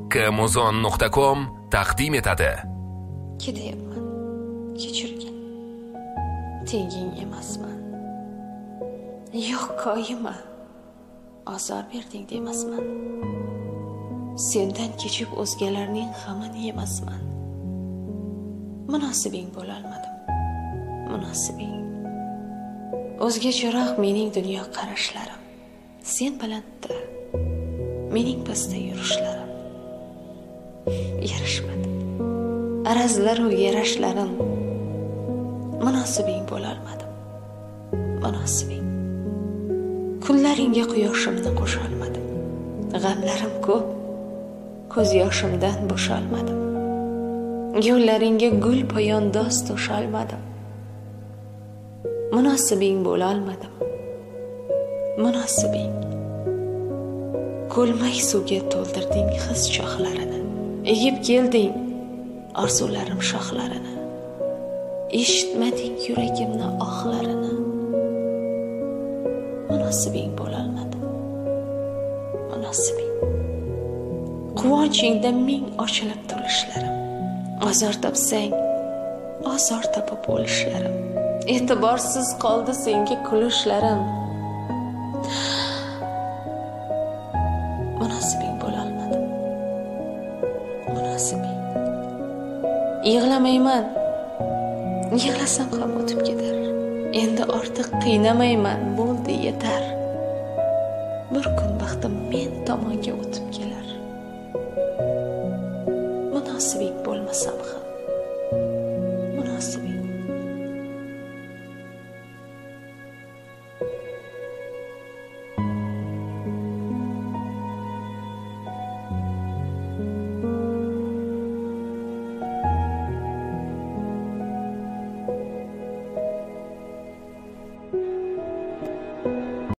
kmuzon.com taqdim etadi. Ketayapman. Kechirgin. Tenging emasman. Yo'q, koyima. Azor berding demasman. Sendan kechib o'zgalarning g'amini yemasman. Munosibing bo'la olmadim. Munosibing. O'zgacharoq mening dunyo qarashlarim. Sen balandda, mening pastda yurishlarim. Yarashmadi. Arazlar u yarashlarim. Munosibing bo'la olmadim. Munosibing. Kunlaringga quyoshimni qo'sha olmadim. G'amlarim ko'p, ko'z yoshimdan bo'sha olmadim. Yo'llaringga gul poyandoz to'sha olmadim. Munosibing bo'la olmadim. Munosibing. Ko'lmak suvga to'ldirding his choxlarini. Egib kelding orzularim shoxlarini. Eshitmading yuragimni ohlarini. Munosibing bo'la olmadim. Munosibing. Quvonchingda ming ochilib to'lishlarim. Azor topsang, azor topib o'lishlarim. E'tiborsiz qoldi senga kulishlarim. Munosibing bo'la olmadim. Munosibing. Yig'lamayman. Yig'lasam ham o'tib ketar. Endi ortiq qiynamayman, bo'ldi yetar. Bir kun baxtim men tomonga o'tib keldi.